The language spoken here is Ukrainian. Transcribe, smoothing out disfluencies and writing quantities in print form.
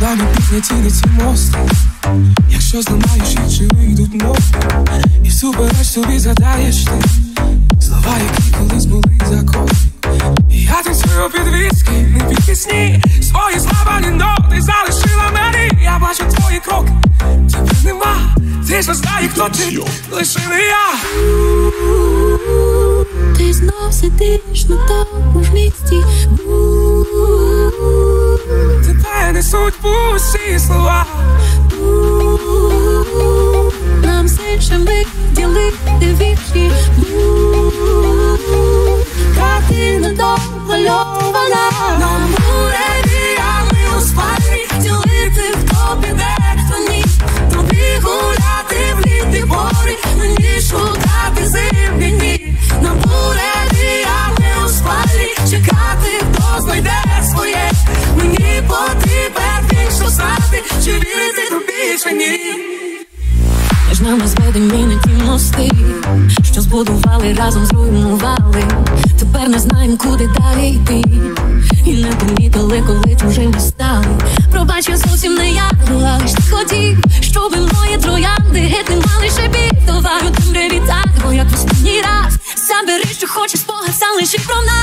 нами підняті ці мости. Якщо зламаєш їх, чи вийдуть ноги, і всупереч тобі згадаєш ти слова, які колись були закони. І я танцюю під віски, не під пісні. Свої зламані ноти залишила мені. Я бачу твої кроки, тебе нема. Ти ж знаєш, хто ти, лише не я. Ти знов сидиш на тому ж місці. Тебе несуть пусті слова. Нам все ще виділити вічі. Картина домальована. Нам буде діями у спальні. Ділити, хто піде, хто ні. Тобі гуляти в літі пори, мені шукати зимні дні. Нам буде діями у спальні. Чекати, хто знайде своє. Мені потрібен він, що знати, чи вірити тобі, чи ні. Між нами зведені на ті мости, що збудували, разом зруйнували. Тепер не знаємо, куди далі йти, і не помітили, коли чужими стали. Пробач, я зовсім не я, але ж ти хотів, щоби мої троянди геть не мали шибіт. Товару темряві так, бо як в останній раз. Забери, що хочеш, спогад, сам лиши про нас.